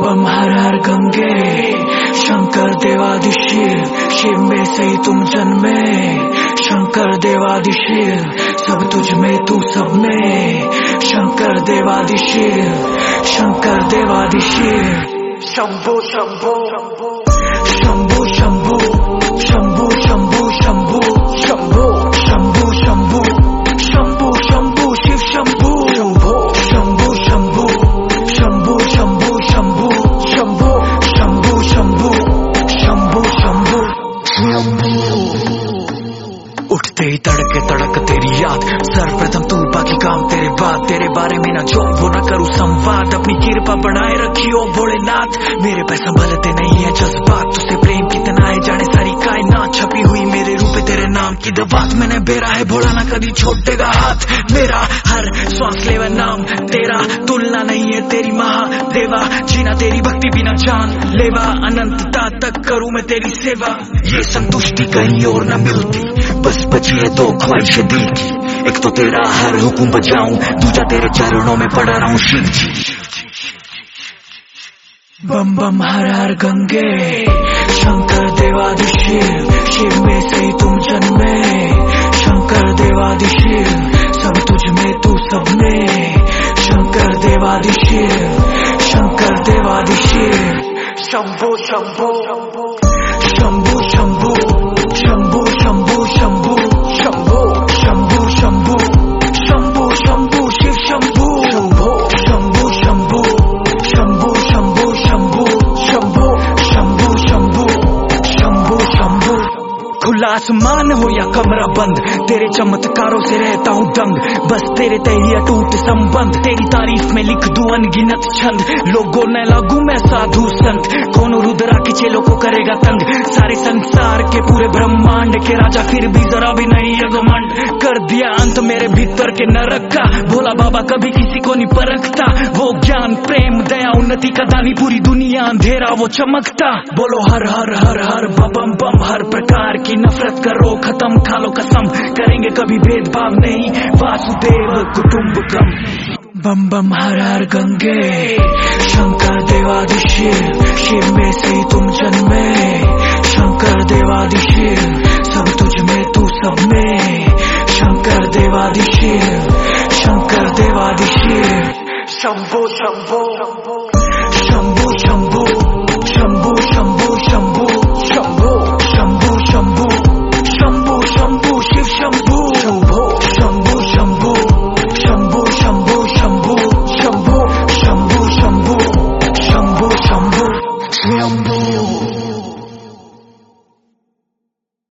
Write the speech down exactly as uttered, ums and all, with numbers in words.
बम हर हर गंगे, शंकर देवादि शिव, शिव में से ही तुम जन्मे। शंकर देवादि शिव, सब तुझ में तू सब में। शंकर देवादि शिव, शंकर देवादि शिव। शंभो शंभो शंभो शंभो शंभो शंभो शंभो शंभो शंभो शंभो शंभो शंभो शिव शंभो शंभो शंभो शंभो शंभो शंभो शंभो शंभो शंभो शंभो शंभो शंभो। उठते ही तड़के तड़क तेरी याद, सर्वप्रथम तू बाकी काम तेरे बाद। तेरे बारे में ना जो वो ना करूँ संवाद, अपनी कृपा बनाए रखियो भोलेनाथ। मेरे पे संभलते नहीं है जज्बात, तुझसे प्रेम कितना है जाने सारी कायनात। छपी हुई मेरे रूप तेरे नाम की दबात, मैंने बेरा है भोला ना कभी छोड़ेगा हाथ मेरा। हर श्वास लेवा नाम तेरा, तुलना नहीं है तेरी महादेवा। जीना तेरी भक्ति बिना जान लेवा, अनंतता तक करूँ मैं तेरी सेवा। ये संतुष्टि कहीं और न मिलती, बस बची है दो ख्वाहिश दिल की। एक तो तेरा हर हुक्म बजाऊं, दूजा तेरे चरणों में पड़ रहा हूँ शिव जी। बम बम हर हर गंगे, शंकर देवादि शिव, शिव में से ही तुम जन्मे। शंकर देवादि शिव, सब तुझ में तू सब में। शंकर देवादि शिव, शंकर देवादि शिव। शंभो शंभो शंभो शंभो शंभो शंभो शंभो शंभो शंभो शंभो शंभो शंभो शिव शंभो शंभो शंभो शंभो शंभो शंभो शंभो शंभो शंभो शंभो शंभो। खुला आसमान हो या कमरा बंद, तेरे चमत्कारों से रहता हूँ दंग। बस तेरे तय अटूट संबंध, तेरी तारीफ में लिख दूं अनगिनत छंद। लोगों ने लागू मैं साधु संत, कौन रुद्रा के चेलों को करेगा तंग। सारे संसार के पूरे ब्रह्मांड के राजा, फिर भी जरा भी नहीं है घमंड। कर दिया अंत मेरे भीतर के नरक का, भोला बाबा कभी किसी को नहीं परखता। वो ज्ञान प्रेम दया उन्नति का दानी, पूरी दुनिया अंधेरा वो चमकता। बोलो हर हर हर हर बम बम, हर प्रकार की नफरत करो खत्म, खा लो कसम करेंगे कभी भेदभाव नहीं, वासुदेव कुटुंबकम। बम बम हर हर गंगे, शंकर देवादि शिव, शिव में से ही तुम जन्मे। शंकर देवादि शिव, सब तुझ में तू सब में। शंकर देवादि शिव, शंकर देवादि शिव। शंभो शंभो शंभो शंभो शंभो शंभो शंभो शंभो शंभो शंभो शंभो शंभो शिव शंभो शंभो शंभो शंभो शंभो शंभो शंभो शंभो शंभो शंभो शंभो शंभो।